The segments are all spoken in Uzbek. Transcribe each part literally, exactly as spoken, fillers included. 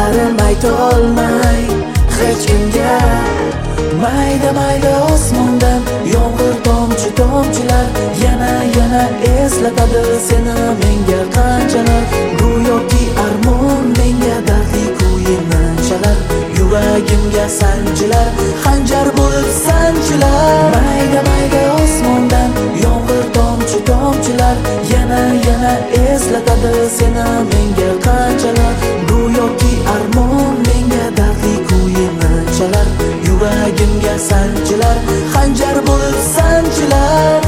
so'zlarim aytolmay hech kimga. Mayda mayda osmondan yomg'ir tomchi tomchilar yana yana eslatadi seni menga qanchalar. Go'yoki armon menga dardli kuyimni chalar, yuragimga sanchilar xanjar bo'lib sanchilar. Mayda mayda osmondan yomg'ir tomchi tomchilar yana yana eslatadi seni menga qanchalar. Go'yoki armon menga dardli kuyimni chalar, yuragimga sanchilar xanjar bo'lib sanchilar.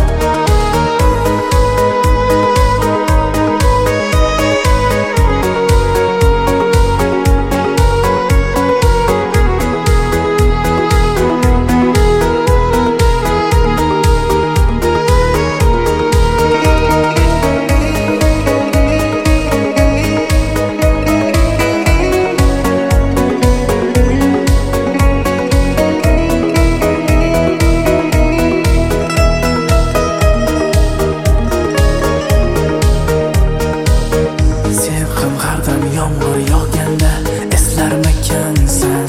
Yomg'ir yog'ganda eslarmikansan,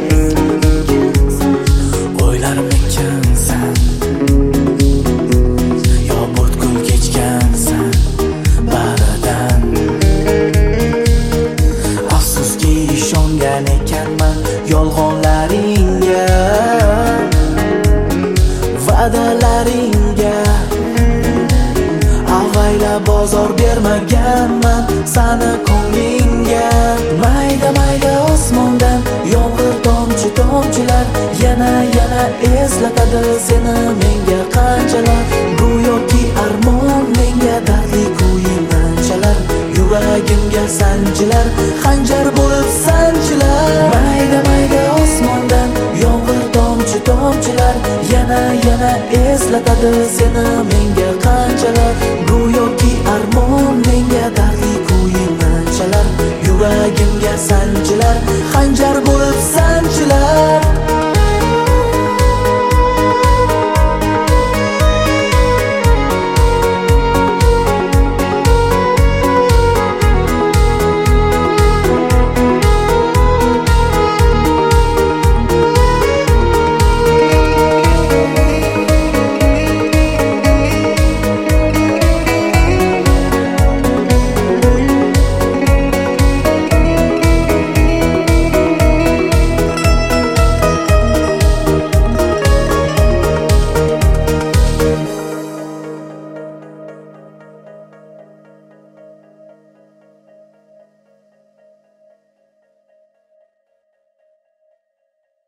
o'ylarmikansan, yo butkul kechgansan baridan. Afsuski ishongan ekanman yolg'onlaringga, va'dalaringga. Avaylab bozor bermaganman sana ko'nglingga. Mayda mayda osmondan yomg'ir tomchi tomchilar yana yana eslatadi seni menga qanchalar. Go'yoki armon menga dardli kuyimni chalar, yuragimga sanchilar xanjar bo'lib sanchilar. Mayda mayda osmondan yomg'ir tomchi tomchilar yana yana eslatadi seni menga qanchalar. Go'yoki armon menga dardli kuyimni chalar, yuragimga sanchilar xanjar bo'lib sanchilar.